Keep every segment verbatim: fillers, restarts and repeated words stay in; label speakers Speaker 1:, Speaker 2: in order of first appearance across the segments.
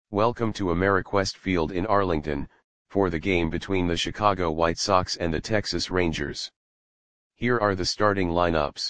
Speaker 1: Welcome to Ameriquest Field in Arlington, for the game between the Chicago White Sox and the Texas Rangers. Here are the starting lineups.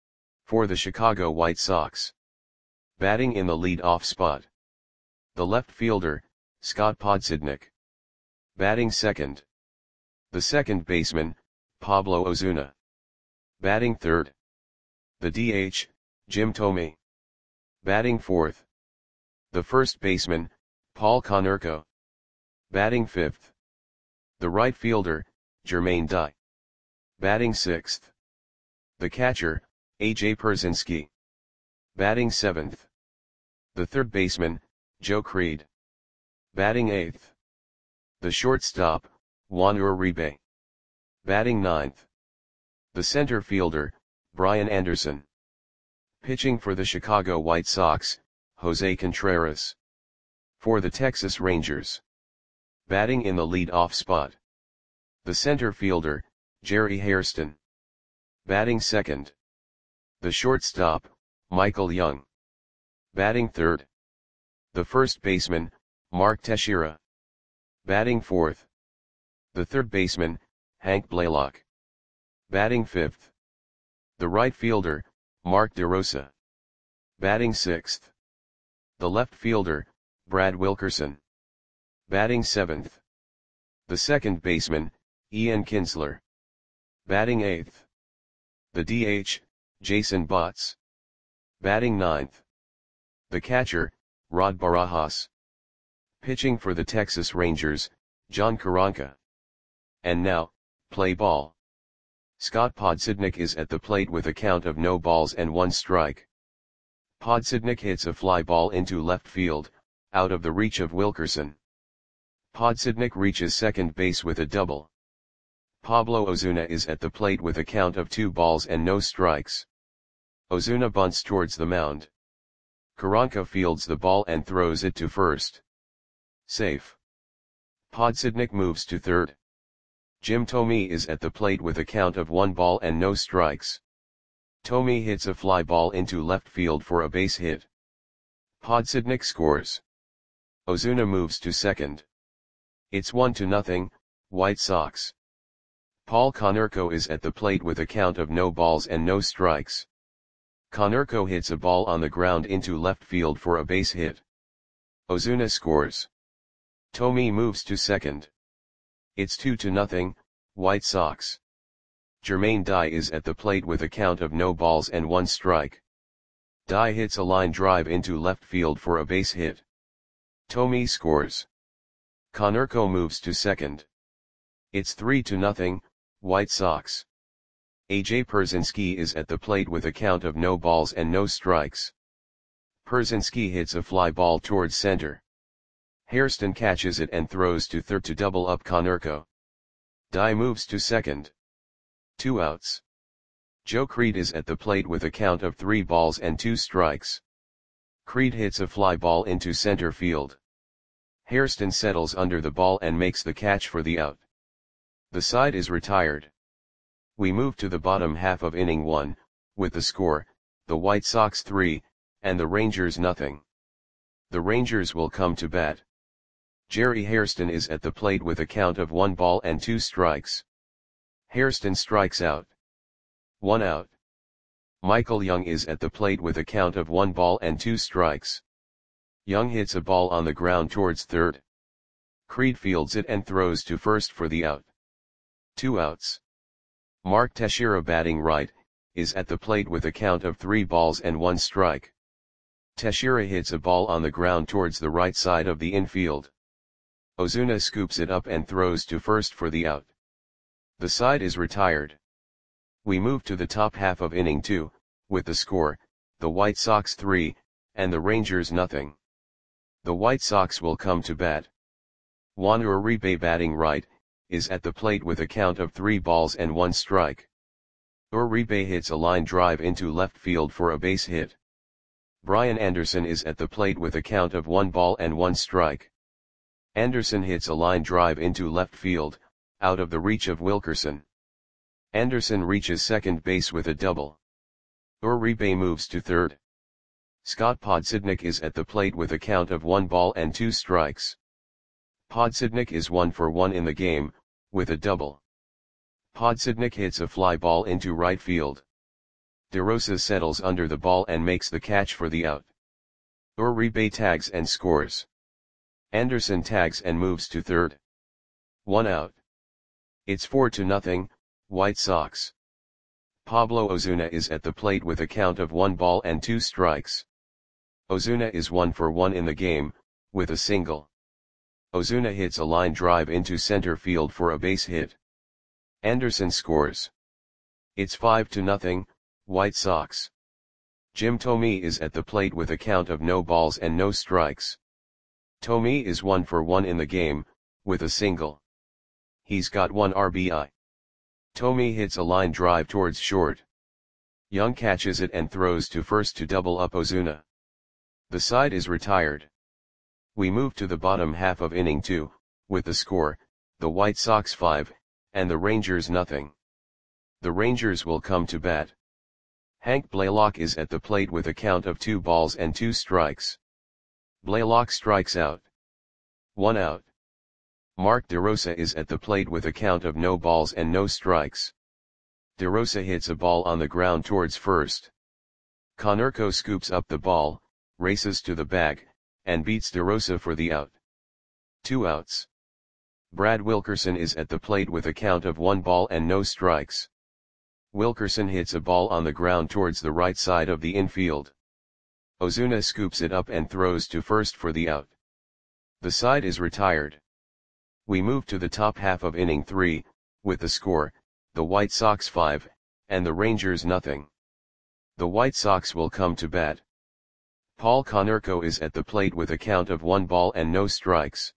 Speaker 1: For the Chicago White Sox. Batting in the lead-off spot. The left fielder, Scott Podsednik. Batting second. The second baseman, Pablo Ozuna. Batting third. The D H, Jim Thome. Batting fourth. The first baseman, Paul Konerko. Batting fifth. The right fielder, Jermaine Dye. Batting sixth. The catcher, A J Pierzynski. Batting seventh. The third baseman, Joe Creed. Batting eighth. The shortstop, Juan Uribe. Batting ninth. The center fielder, Brian Anderson. Pitching for the Chicago White Sox, Jose Contreras. For the Texas Rangers. Batting in the lead-off spot. The center fielder, Jerry Hairston. Batting second. The shortstop, Michael Young. Batting third. The first baseman, Mark Teixeira. Batting fourth. The third baseman, Hank Blaylock. Batting fifth. The right fielder, Mark DeRosa. Batting sixth. The left fielder, Brad Wilkerson. Batting seventh. The second baseman, Ian Kinsler. Batting eighth. The D H, Jason Botts. Batting ninth. The catcher, Rod Barajas. Pitching for the Texas Rangers, John Karanka. And now, play ball. Scott Podsednik is at the plate with a count of no balls and one strike. Podsednik hits a fly ball into left field, out of the reach of Wilkerson. Podsednik reaches second base with a double. Pablo Ozuna is at the plate with a count of two balls and no strikes. Ozuna bunts towards the mound. Karanka fields the ball and throws it to first. Safe. Podsednik moves to third. Jim Thome is at the plate with a count of one ball and no strikes. Thome hits a fly ball into left field for a base hit. Podsednik scores. Ozuna moves to second. It's one to nothing, White Sox. Paul Konerko is at the plate with a count of no balls and no strikes. Konerko hits a ball on the ground into left field for a base hit. Ozuna scores. Thome moves to second. It's two to nothing, White Sox. Jermaine Dye is at the plate with a count of no balls and one strike. Dye hits a line drive into left field for a base hit. Thome scores. Konerko moves to second. It's three to nothing, White Sox. A J Pierzynski is at the plate with a count of no balls and no strikes. Pierzynski hits a fly ball towards center. Hairston catches it and throws to third to double up Konerko. Dye moves to second. Two outs. Joe Creed is at the plate with a count of three balls and two strikes. Creed hits a fly ball into center field. Hairston settles under the ball and makes the catch for the out. The side is retired. We move to the bottom half of inning one, with the score, the White Sox three, and the Rangers nothing. The Rangers will come to bat. Jerry Hairston is at the plate with a count of one ball and two strikes. Hairston strikes out. One out. Michael Young is at the plate with a count of one ball and two strikes. Young hits a ball on the ground towards third. Creed fields it and throws to first for the out. Two outs. Mark Teixeira, batting right, is at the plate with a count of three balls and one strike. Teixeira hits a ball on the ground towards the right side of the infield. Ozuna scoops it up and throws to first for the out. The side is retired. We move to the top half of inning two, with the score, the White Sox three, and the Rangers nothing. The White Sox will come to bat. Juan Uribe, batting right, is at the plate with a count of three balls and one strike. Uribe hits a line drive into left field for a base hit. Brian Anderson is at the plate with a count of one ball and one strike. Anderson hits a line drive into left field, out of the reach of Wilkerson. Anderson reaches second base with a double. Uribe moves to third. Scott Podsednik is at the plate with a count of one ball and two strikes. Podsednik is one for one in the game, with a double. Podsednik hits a fly ball into right field. DeRosa settles under the ball and makes the catch for the out. Uribe tags and scores. Anderson tags and moves to third. One out. It's four to nothing, White Sox. Pablo Ozuna is at the plate with a count of one ball and two strikes. Ozuna is one for one in the game, with a single. Ozuna hits a line drive into center field for a base hit. Anderson scores. It's five to nothing, White Sox. Jim Thome is at the plate with a count of no balls and no strikes. Thome is one for one in the game, with a single. He's got one R B I. Thome hits a line drive towards short. Young catches it and throws to first to double up Ozuna. The side is retired. We move to the bottom half of inning two, with the score, the White Sox five, and the Rangers nothing. The Rangers will come to bat. Hank Blaylock is at the plate with a count of two balls and two strikes. Blaylock strikes out. One out. Mark DeRosa is at the plate with a count of no balls and no strikes. DeRosa hits a ball on the ground towards first. Konerko scoops up the ball, races to the bag, and beats DeRosa for the out. Two outs. Brad Wilkerson is at the plate with a count of one ball and no strikes. Wilkerson hits a ball on the ground towards the right side of the infield. Ozuna scoops it up and throws to first for the out. The side is retired. We move to the top half of inning three, with the score, the White Sox five, and the Rangers nothing. The White Sox will come to bat. Paul Konerko is at the plate with a count of one ball and no strikes.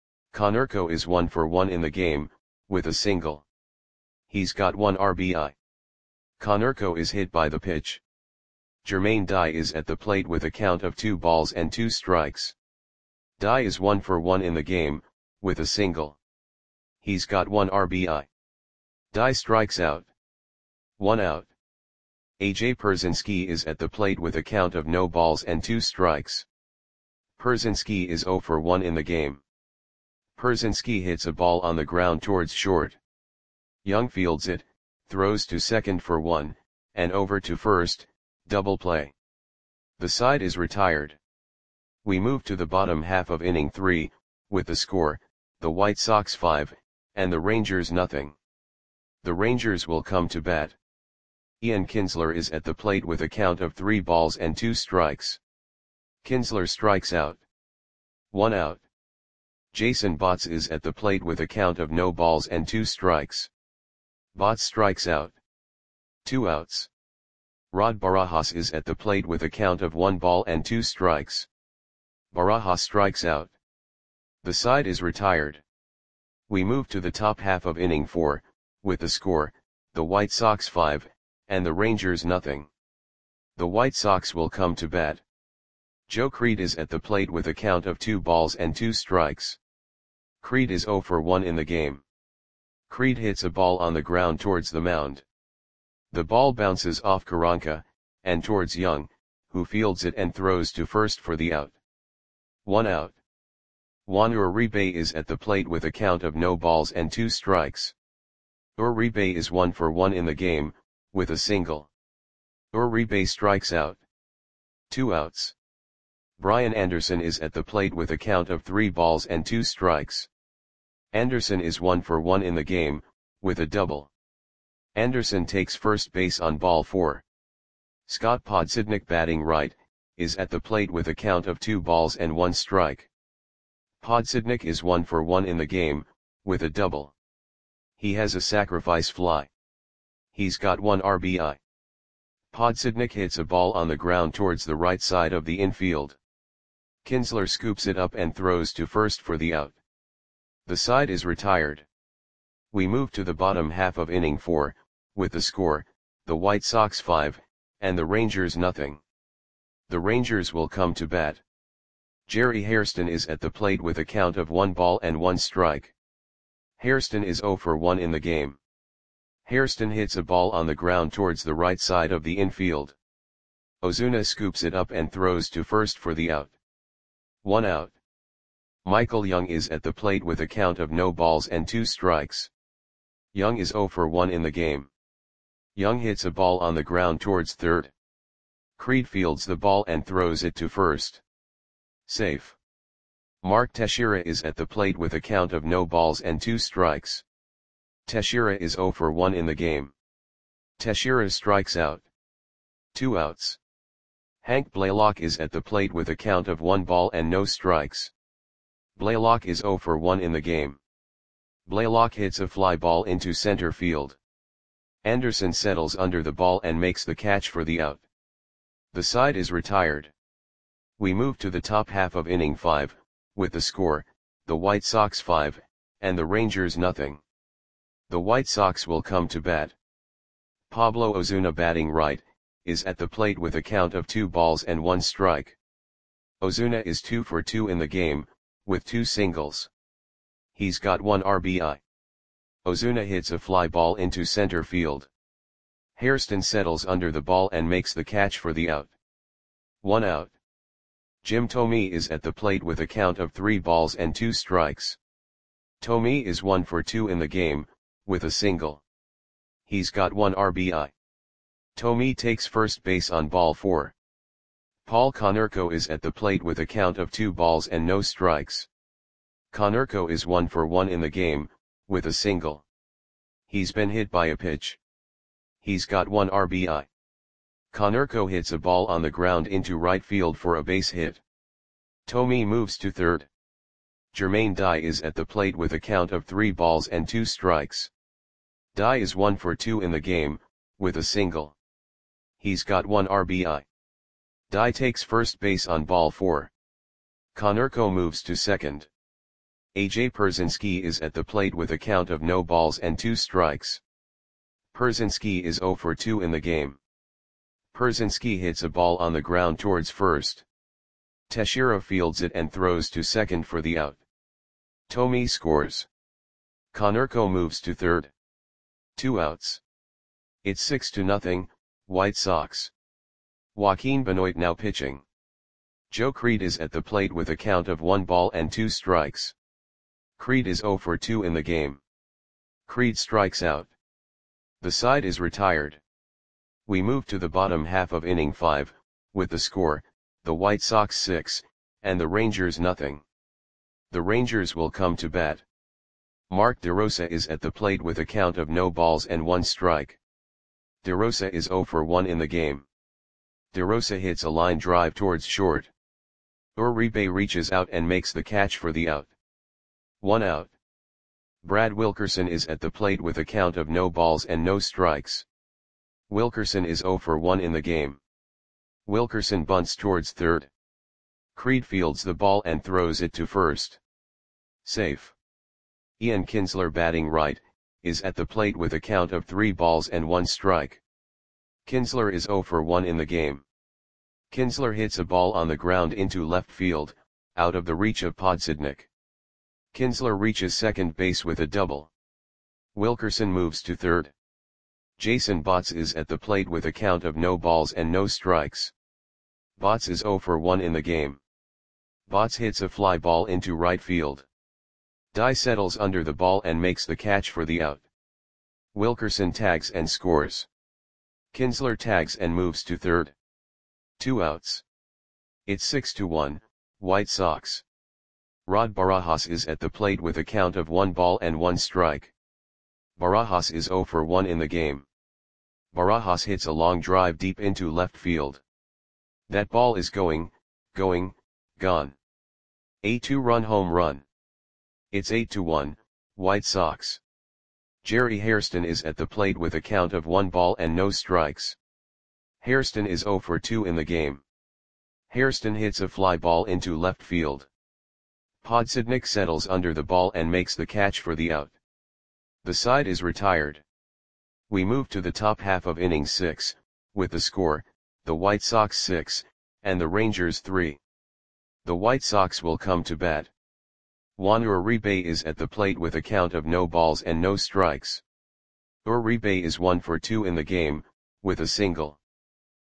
Speaker 1: Konerko is one for one in the game, with a single. He's got one R B I. Konerko is hit by the pitch. Jermaine Dye is at the plate with a count of two balls and two strikes. Dye is one for one in the game, with a single. He's got one R B I. Dye strikes out. One out. A J Pierzynski is at the plate with a count of no balls and two strikes. Pierzynski is zero for one in the game. Pierzynski hits a ball on the ground towards short. Young fields it, throws to second for one, and over to first, double play. The side is retired. We move to the bottom half of inning three, with the score, the White Sox five, and the Rangers nothing. The Rangers will come to bat. Ian Kinsler is at the plate with a count of three balls and two strikes. Kinsler strikes out. One out. Jason Botts is at the plate with a count of no balls and two strikes. Botts strikes out. Two outs. Rod Barajas is at the plate with a count of one ball and two strikes. Barajas strikes out. The side is retired. We move to the top half of inning four, with the score, the White Sox five, and the Rangers nothing. The White Sox will come to bat. Joe Creed is at the plate with a count of two balls and two strikes. Creed is zero for one in the game. Creed hits a ball on the ground towards the mound. The ball bounces off Karanka, and towards Young, who fields it and throws to first for the out. One out. Juan Uribe is at the plate with a count of no balls and two strikes. Uribe is one for one in the game, with a single. Uribe strikes out. Two outs. Brian Anderson is at the plate with a count of three balls and two strikes. Anderson is one for one in the game, with a double. Anderson takes first base on ball four. Scott Podsednik, batting right, is at the plate with a count of two balls and one strike. Podsednik is one for one in the game, with a double. He has a sacrifice fly. He's got one R B I. Podsednik hits a ball on the ground towards the right side of the infield. Kinsler scoops it up and throws to first for the out. The side is retired. We move to the bottom half of inning four, with the score, the White Sox five, and the Rangers nothing. The Rangers will come to bat. Jerry Hairston is at the plate with a count of one ball and one strike. Hairston is zero for one in the game. Hairston hits a ball on the ground towards the right side of the infield. Ozuna scoops it up and throws to first for the out. One out. Michael Young is at the plate with a count of no balls and two strikes. Young is zero for one in the game. Young hits a ball on the ground towards third. Creed fields the ball and throws it to first. Safe. Mark Teixeira is at the plate with a count of no balls and two strikes. Teixeira is zero for one in the game. Teixeira strikes out. Two outs. Hank Blaylock is at the plate with a count of one ball and no strikes. Blaylock is zero for one in the game. Blaylock hits a fly ball into center field. Anderson settles under the ball and makes the catch for the out. The side is retired. We move to the top half of inning five, with the score, the White Sox five, and the Rangers nothing. The White Sox will come to bat. Pablo Ozuna, batting right, is at the plate with a count of two balls and one strike. Ozuna is two for two in the game, with two singles. He's got one R B I. Ozuna hits a fly ball into center field. Hairston settles under the ball and makes the catch for the out. One out. Jim Thome is at the plate with a count of three balls and two strikes. Thome is one for two in the game, with a single. He's got one R B I. Thome takes first base on ball four. Paul Konerko is at the plate with a count of two balls and no strikes. Konerko is one for one in the game, with a single. He's been hit by a pitch. He's got one R B I. Konerko hits a ball on the ground into right field for a base hit. Thome moves to third. Jermaine Dye is at the plate with a count of three balls and two strikes. Dye is one for two in the game, with a single. He's got one R B I. Dye takes first base on ball four. Konerko moves to second. A J Pierzynski is at the plate with a count of no balls and two strikes. Pierzynski is zero for two in the game. Pierzynski hits a ball on the ground towards first. Teixeira fields it and throws to second for the out. Thome scores. Konerko moves to third. Two outs. It's six to nothing, White Sox. Joaquin Benoit now pitching. Joe Creed is at the plate with a count of one ball and two strikes. Creed is zero for two in the game. Creed strikes out. The side is retired. We move to the bottom half of inning five, with the score, the White Sox six, and the Rangers nothing. The Rangers will come to bat. Mark DeRosa is at the plate with a count of no balls and one strike. DeRosa is zero for one in the game. DeRosa hits a line drive towards short. Uribe reaches out and makes the catch for the out. One out. Brad Wilkerson is at the plate with a count of no balls and no strikes. Wilkerson is zero for one in the game. Wilkerson bunts towards third. Creed fields the ball and throws it to first. Safe. Ian Kinsler, batting right, is at the plate with a count of three balls and one strike. Kinsler is zero for one in the game. Kinsler hits a ball on the ground into left field, out of the reach of Podsednik. Kinsler reaches second base with a double. Wilkerson moves to third. Jason Botts is at the plate with a count of no balls and no strikes. Botts is zero for one in the game. Botts hits a fly ball into right field. Dye settles under the ball and makes the catch for the out. Wilkerson tags and scores. Kinsler tags and moves to third. Two outs. It's six to one, White Sox. Rod Barajas is at the plate with a count of one ball and one strike. Barajas is zero for one in the game. Barajas hits a long drive deep into left field. That ball is going, going, gone. A two-run home run. It's eight to one, White Sox. Jerry Hairston is at the plate with a count of one ball and no strikes. Hairston is zero for two in the game. Hairston hits a fly ball into left field. Podsednik settles under the ball and makes the catch for the out. The side is retired. We move to the top half of inning six, with the score, the White Sox six, and the Rangers three. The White Sox will come to bat. Juan Uribe is at the plate with a count of no balls and no strikes. Uribe is one for two in the game, with a single.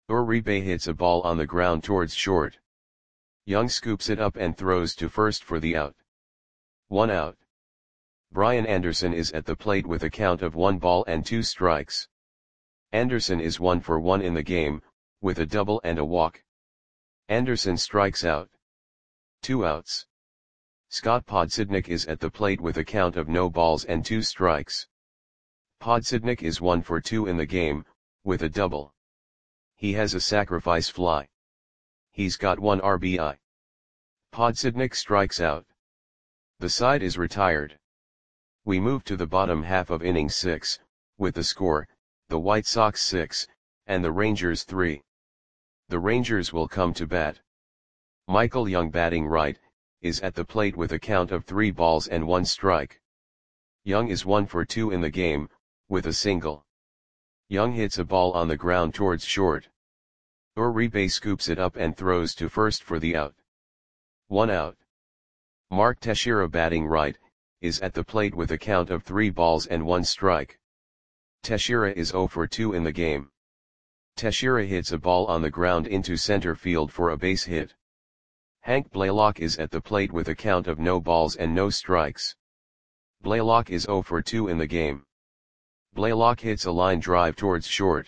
Speaker 1: Uribe hits a ball on the ground towards short. Young scoops it up and throws to first for the out. One out. Brian Anderson is at the plate with a count of one ball and two strikes. Anderson is one for one in the game, with a double and a walk. Anderson strikes out. Two outs. Scott Podsednik is at the plate with a count of no balls and two strikes. Podsednik is one for two in the game, with a double. He has a sacrifice fly. He's got one R B I. Podsednik strikes out. The side is retired. We move to the bottom half of inning six, with the score, the White Sox six, and the Rangers three. The Rangers will come to bat. Michael Young, batting right, is at the plate with a count of three balls and one strike. Young is one for two in the game, with a single. Young hits a ball on the ground towards short. Uribe scoops it up and throws to first for the out. One out. Mark Teixeira, batting right, is at the plate with a count of three balls and one strike. Teixeira is zero for two in the game. Teixeira hits a ball on the ground into center field for a base hit. Hank Blaylock is at the plate with a count of no balls and no strikes. Blaylock is zero for two in the game. Blaylock hits a line drive towards short.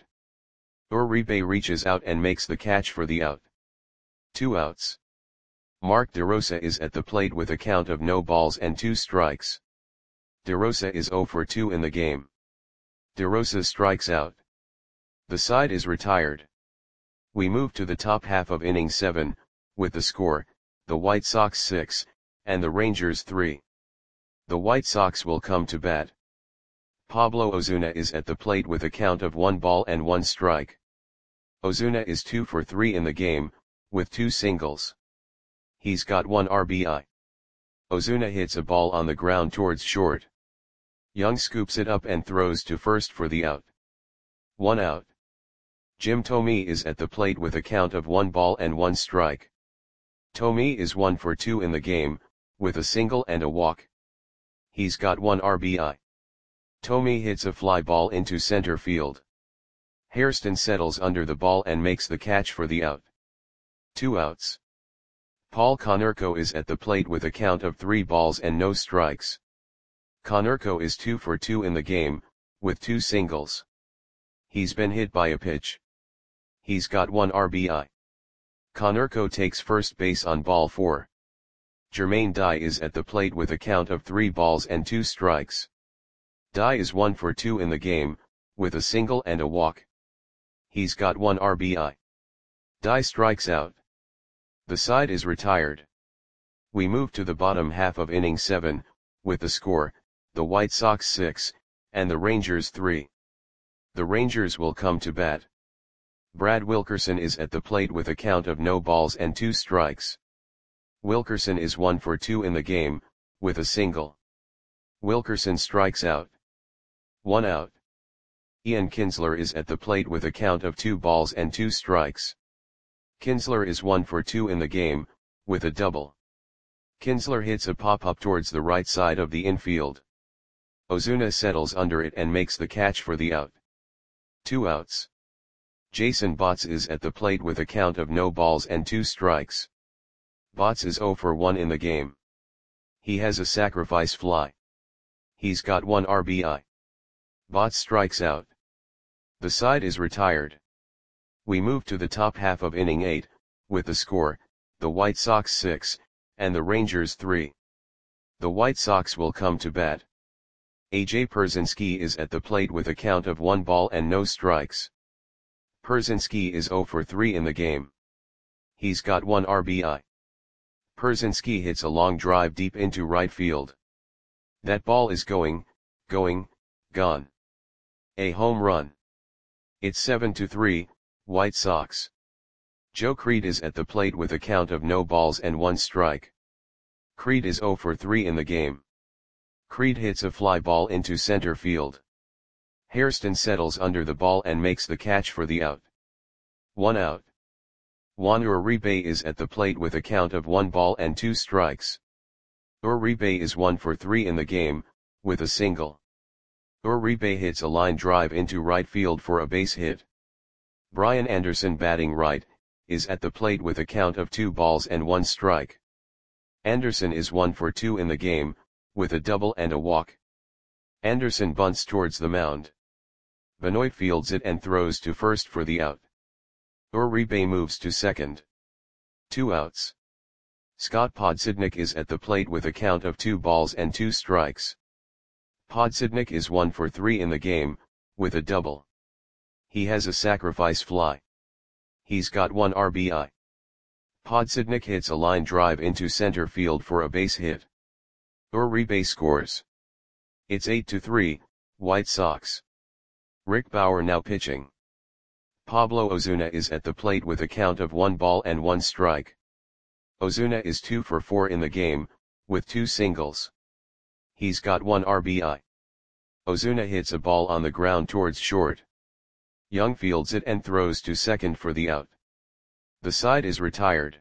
Speaker 1: Uribe reaches out and makes the catch for the out. Two outs. Mark DeRosa is at the plate with a count of no balls and two strikes. DeRosa is zero for two in the game. DeRosa strikes out. The side is retired. We move to the top half of inning seven, with the score, the White Sox six, and the Rangers three. The White Sox will come to bat. Pablo Ozuna is at the plate with a count of one ball and one strike. Ozuna is two for three in the game, with two singles. He's got one R B I. Ozuna hits a ball on the ground towards short. Young scoops it up and throws to first for the out. One out. Jim Thome is at the plate with a count of one ball and one strike. Thome is one for two in the game, with a single and a walk. He's got one R B I. Thome hits a fly ball into center field. Hairston settles under the ball and makes the catch for the out. Two outs. Paul Konerko is at the plate with a count of three balls and no strikes. Konerko is two for two in the game, with two singles. He's been hit by a pitch. He's got one R B I. Konerko takes first base on ball four. Jermaine Dye is at the plate with a count of three balls and two strikes. Dye is one for two in the game, with a single and a walk. He's got one R B I. Dye strikes out. The side is retired. We move to the bottom half of inning seven, with the score, the White Sox six, and the Rangers three. The Rangers will come to bat. Brad Wilkerson is at the plate with a count of no balls and two strikes. Wilkerson is one for two in the game, with a single. Wilkerson strikes out. One out. Ian Kinsler is at the plate with a count of two balls and two strikes. Kinsler is one for two in the game, with a double. Kinsler hits a pop-up towards the right side of the infield. Ozuna settles under it and makes the catch for the out. Two outs. Jason Botts is at the plate with a count of no balls and two strikes. Botts is zero for one in the game. He has a sacrifice fly. He's got one R B I. Botts strikes out. The side is retired. We move to the top half of inning eight, with the score, the White Sox six, and the Rangers three. The White Sox will come to bat. A J Pierzynski is at the plate with a count of one ball and no strikes. Pierzynski is zero for three in the game. He's got one R B I. Pierzynski hits a long drive deep into right field. That ball is going, going, gone. A home run. It's seven to three, White Sox. Joe Creed is at the plate with a count of no balls and one strike. Creed is zero for three in the game. Creed hits a fly ball into center field. Hairston settles under the ball and makes the catch for the out. One out. Juan Uribe is at the plate with a count of one ball and two strikes. Uribe is one for three in the game, with a single. Uribe hits a line drive into right field for a base hit. Brian Anderson, batting right, is at the plate with a count of two balls and one strike. Anderson is one for two in the game, with a double and a walk. Anderson bunts towards the mound. Benoit fields it and throws to first for the out. Uribe moves to second. Two outs. Scott Podsednik is at the plate with a count of two balls and two strikes. Podsednik is one for three in the game, with a double. He has a sacrifice fly. He's got one R B I. Podsednik hits a line drive into center field for a base hit. Uribe scores. It's eight to three, White Sox. Rick Bauer now pitching. Pablo Ozuna is at the plate with a count of one ball and one strike. Ozuna is two for four in the game, with two singles. He's got one R B I. Ozuna hits a ball on the ground towards short. Young fields it and throws to second for the out. The side is retired.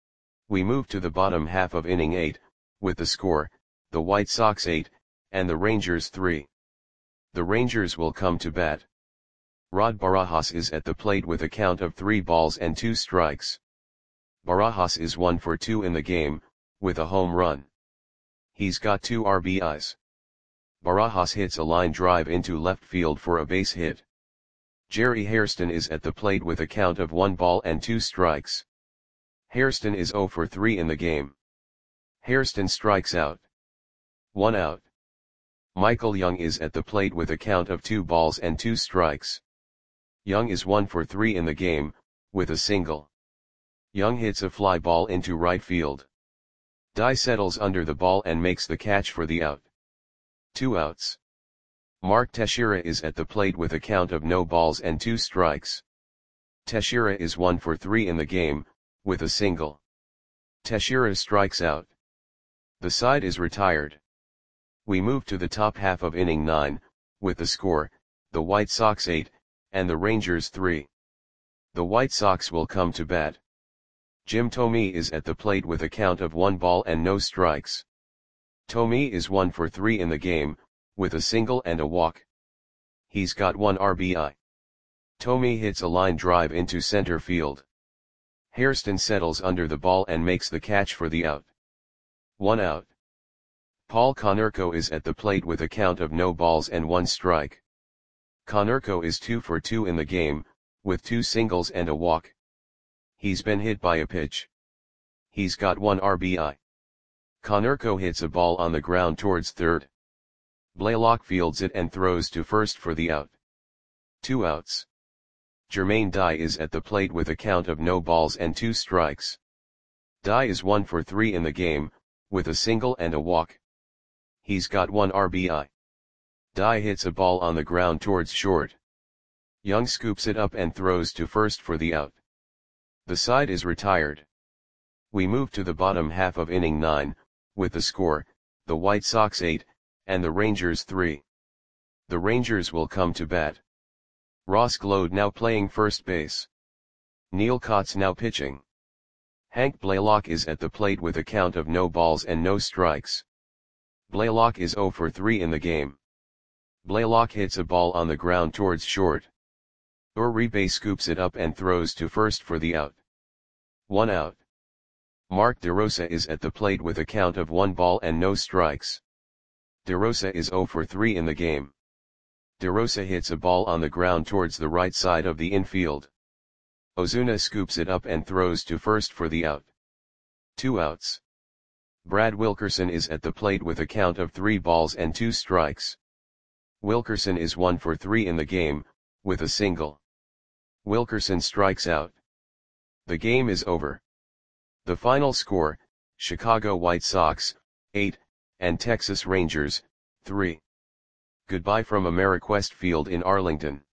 Speaker 1: We move to the bottom half of inning eight, with the score, the White Sox eight, and the Rangers three. The Rangers will come to bat. Rod Barajas is at the plate with a count of three balls and two strikes. Barajas is one for two in the game, with a home run. He's got two R B Is. Barajas hits a line drive into left field for a base hit. Jerry Hairston is at the plate with a count of one ball and two strikes. Hairston is zero for three in the game. Hairston strikes out. One out. Michael Young is at the plate with a count of two balls and two strikes. Young is one for three in the game, with a single. Young hits a fly ball into right field. Dye settles under the ball and makes the catch for the out. Two outs. Mark Teixeira is at the plate with a count of no balls and two strikes. Teixeira is one for three in the game, with a single. Teixeira strikes out. The side is retired. We move to the top half of inning nine, with the score, the White Sox eight, and the Rangers three. The White Sox will come to bat. Jim Thome is at the plate with a count of one ball and no strikes. Thome is one for three in the game, with a single and a walk. He's got one R B I. Thome hits a line drive into center field. Hairston settles under the ball and makes the catch for the out. One out. Paul Konerko is at the plate with a count of no balls and one strike. Konerko is two for two in the game, with two singles and a walk. He's been hit by a pitch. He's got one R B I. Konerko hits a ball on the ground towards third. Blaylock fields it and throws to first for the out. Two outs. Jermaine Dye is at the plate with a count of no balls and two strikes. Dye is one for three in the game, with a single and a walk. He's got one R B I. Dye hits a ball on the ground towards short. Young scoops it up and throws to first for the out. The side is retired. We move to the bottom half of inning nine, with the score, the White Sox eight, and the Rangers three. The Rangers will come to bat. Ross Glode now playing first base. Neil Kotz now pitching. Hank Blaylock is at the plate with a count of no balls and no strikes. Blaylock is zero for three in the game. Blaylock hits a ball on the ground towards short. Uribe scoops it up and throws to first for the out. One out. Mark DeRosa is at the plate with a count of one ball and no strikes. DeRosa is zero for three in the game. DeRosa hits a ball on the ground towards the right side of the infield. Ozuna scoops it up and throws to first for the out. Two outs. Brad Wilkerson is at the plate with a count of three balls and two strikes. Wilkerson is one for three in the game, with a single. Wilkerson strikes out. The game is over. The final score, Chicago White Sox, eight, and Texas Rangers, three. Goodbye from Ameriquest Field in Arlington.